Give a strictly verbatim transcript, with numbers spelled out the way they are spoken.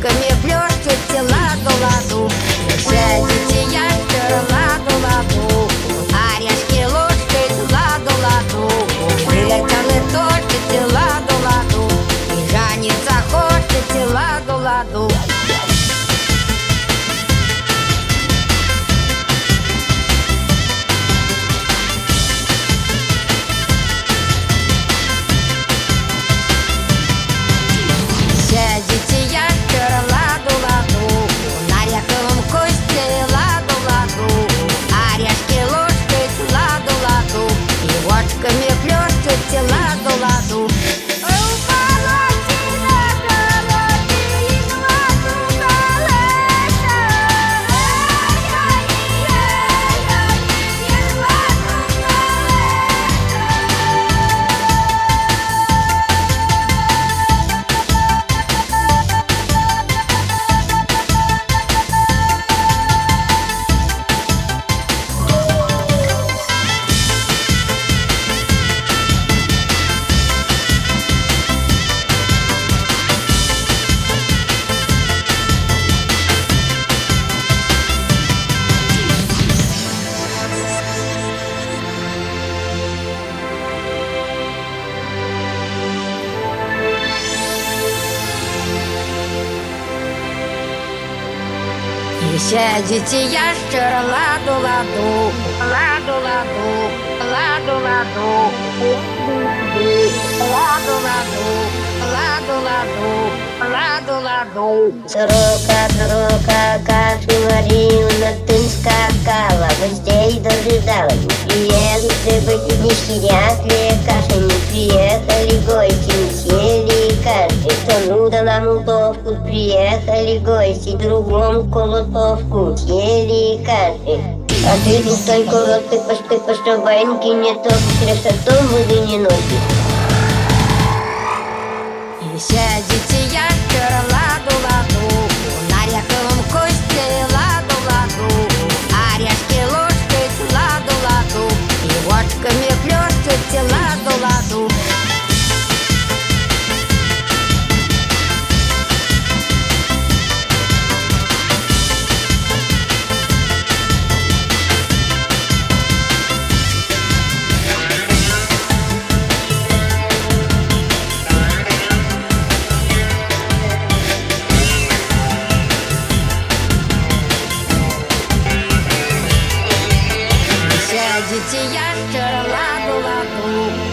Ложками плюшки ладу-ладу. Сядете ящер ладу-ладу. Орешки ложкой ладу-ладу. Вылетаны тортите ладу-ладу. И жаниться хочете ладу-ладу. Сядете ящер ладу-ладу. На ряхлом кости ладу-ладу. Орешки ложкой ладу-ладу. И ложками плюшите ладу-ладу. И сядете ящер ладу-ладу. Ладу-ладу, ладу-ладу. Ладу-ладу, ладу-ладу, ладу-ладу. Сорока, сорока, кашу варила, на тын скакала, гостей дожидалась. Не приехали бы, не щадясли, каши не приехали, гости не сели каши. Кто нуда на мутовку, приехали гости, другом колотовку сели каши. А ты тут только рот, ты пошты, пошты, военки не то, красотом воды не носит. И сядете ящер ладу-ладу. На ряхлом кости ладу-ладу. Орешки ложкой ладу-ладу. И ложками плюшите ладу-ладу. Сядете ящер ладу-ладу.